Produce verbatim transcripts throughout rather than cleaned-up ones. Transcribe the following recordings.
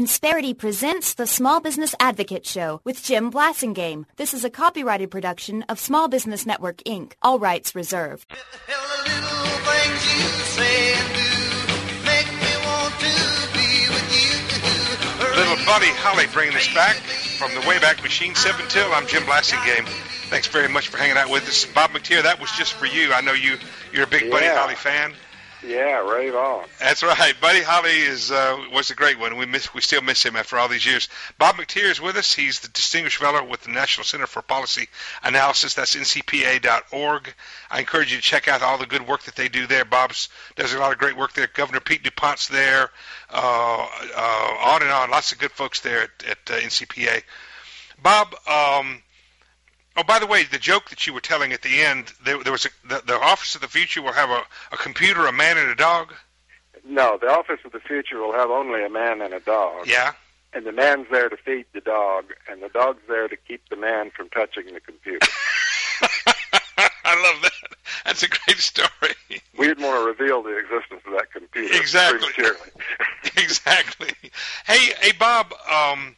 Insperity presents the Small Business Advocate Show with Jim Blasingame. This is a copyrighted production of Small Business Network, Incorporated. All rights reserved. Little Buddy Holly bringing us back from the Wayback Machine. seven till, I'm Jim Blasingame. Thanks very much for hanging out with us. Bob McTeer, that was just for you. I know you, you're a big yeah. Buddy Holly fan. Yeah, rave on. That's right. Buddy Holly is uh, was a great one. We miss, we still miss him after all these years. Bob McTeer is with us. He's the Distinguished Fellow with the National Center for Policy Analysis. That's N C P A dot org. I encourage you to check out all the good work that they do there. Bob's does a lot of great work there. Governor Pete DuPont's there. Uh, uh, on and on. Lots of good folks there at, at uh, N C P A. Bob, um, oh, by the way, the joke that you were telling at the end, there, there was a, the, the Office of the Future will have a, a computer, a man, and a dog? No, the Office of the Future will have only a man and a dog. Yeah. And the man's there to feed the dog, and the dog's there to keep the man from touching the computer. I love that. That's a great story. We didn't want to reveal the existence of that computer. Exactly. Exactly. Hey, hey, Bob, um,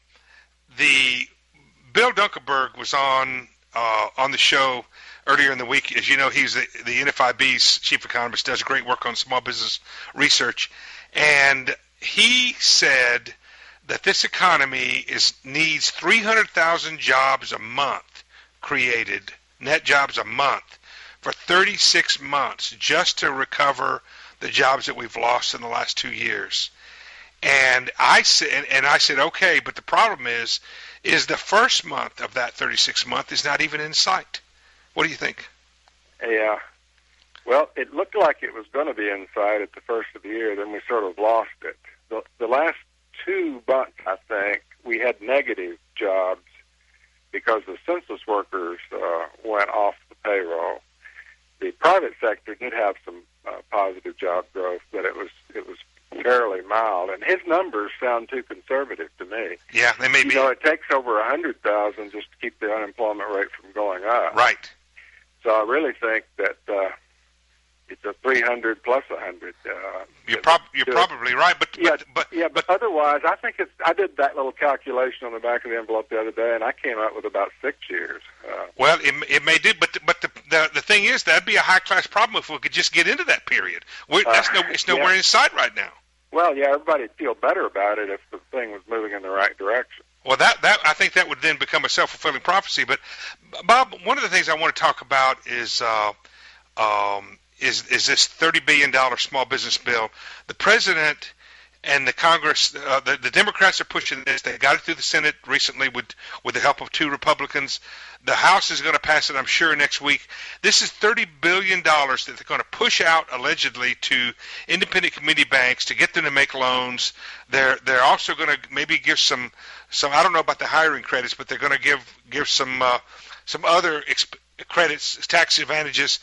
the Bill Dunkelberg was on uh, on the show earlier in the week. As you know, he's the, the N F I B's chief economist, does great work on small business research. And he said that this economy is needs three hundred thousand jobs a month created, net jobs a month, for thirty-six months just to recover the jobs that we've lost in the last two years. And I said, and, and I said, okay, but the problem is, is the first month of that thirty-six month is not even in sight. What do you think? Yeah. Well, it looked like it was going to be in sight at the first of the year, then we sort of lost it. The, the last two months, I think, we had negative jobs because the census workers uh, went off the payroll. The private sector did have some uh, positive job growth, but it was it was fairly mild, and his numbers sound too conservative to me. Yeah, they may you be. You know, it takes over a hundred thousand just to keep the unemployment rate from going up. Right. So I really think that uh, it's a three hundred plus a hundred. Uh, you're prob- you're probably right, but, but yeah, but yeah, but, but otherwise, I think it's. I did that little calculation on the back of the envelope the other day, and I came out with about six years. Uh, well, it, it may do, but but the, the the thing is, that'd be a high class problem if we could just get into that period. We're, that's no, it's nowhere yeah. in sight right now. Well, yeah, everybody'd feel better about it if the thing was moving in the right direction. Well, that, that I think that would then become a self-fulfilling prophecy. But, Bob, one of the things I want to talk about is uh, um, is is this thirty billion dollars small business bill. The president and the Congress, uh, the, the Democrats are pushing this. They got it through the Senate recently with, with the help of two Republicans. The House is going to pass it, I'm sure, next week. This is thirty billion dollars that they're going to push out, allegedly, to independent community banks to get them to make loans. They're they're also going to maybe give some, some I don't know about the hiring credits, but they're going to give give some uh, some other exp- credits, tax advantages.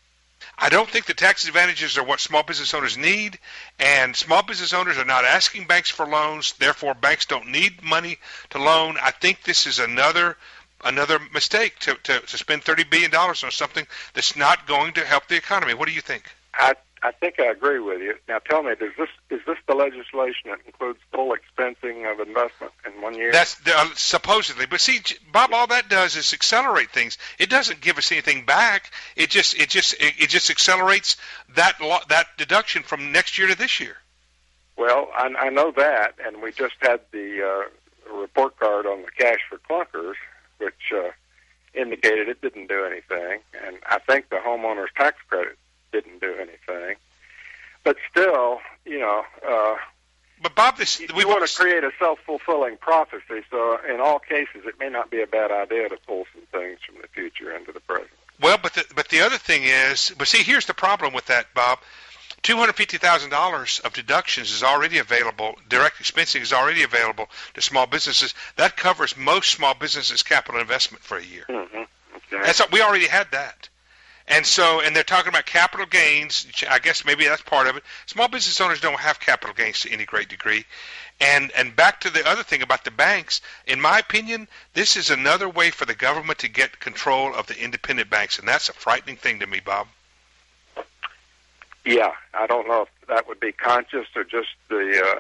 I don't think the tax advantages are what small business owners need, and small business owners are not asking banks for loans. Therefore, banks don't need money to loan. I think this is another another mistake to, to, to spend thirty billion dollars on something that's not going to help the economy. What do you think? I I think I agree with you. Now, tell me, does this is this the legislation that includes full expensing of investment in one year? That's uh, supposedly, but see, Bob, all that does is accelerate things. It doesn't give us anything back. It just it just it, it just accelerates that lo- that deduction from next year to this year. Well, I, I know that, and we just had the uh, report card on the cash for clunkers, which uh, indicated it didn't do anything, and I think the homeowner's tax credit didn't do anything. But still, you know, uh, but Bob, this you, we you want to create a self-fulfilling prophecy. So, in all cases, it may not be a bad idea to pull some things from the future into the present. Well, but the, but the other thing is, but see, here's the problem with that, Bob. two hundred fifty thousand dollars of deductions is already available. Direct expensing is already available to small businesses. That covers most small businesses' capital investment for a year. Mm-hmm. Okay. That's we already had that. And so, and they're talking about capital gains. I guess maybe that's part of it. Small business owners don't have capital gains to any great degree. And and back to the other thing about the banks, in my opinion, this is another way for the government to get control of the independent banks, and that's a frightening thing to me, Bob. Yeah, I don't know if that would be conscious or just the uh,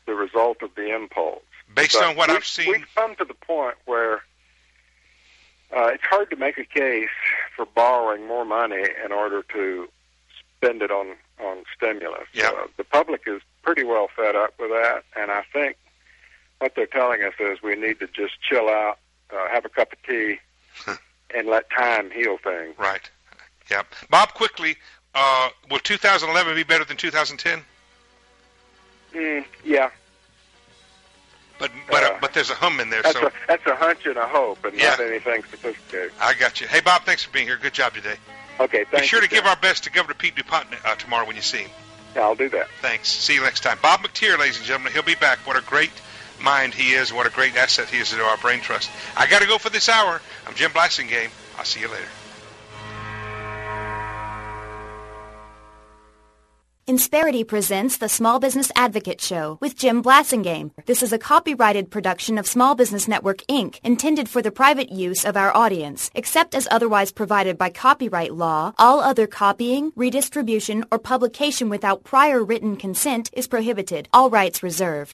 the result of the impulse. Based but on what we, I've seen, we've come to the point where uh, it's hard to make a case for borrowing more money in order to spend it on, on stimulus. Yep. Uh, the public is pretty well fed up with that, and I think what they're telling us is we need to just chill out, uh, have a cup of tea, and let time heal things. Right. Yeah. Bob, quickly, uh, will two thousand eleven be better than two thousand ten? Mm, yeah. But but Uh, uh, but there's a hum in there. That's, So a, that's a hunch and a hope, and Yeah. not anything sophisticated. I got you. Hey, Bob, thanks for being here. Good job today. Okay, Be thank sure you. to give Tim. our best to Governor Pete DuPont uh, tomorrow when you see him. Yeah, I'll do that. Thanks. See you next time. Bob McTeer, ladies and gentlemen. He'll be back. What a great mind he is. What a great asset he is to our brain trust. I got to go for this hour. I'm Jim Blassingame. I'll see you later. Insperity presents the Small Business Advocate Show with Jim Blassingame. This is a copyrighted production of Small Business Network, Incorporated, intended for the private use of our audience. Except as otherwise provided by copyright law, all other copying, redistribution, or publication without prior written consent is prohibited. All rights reserved.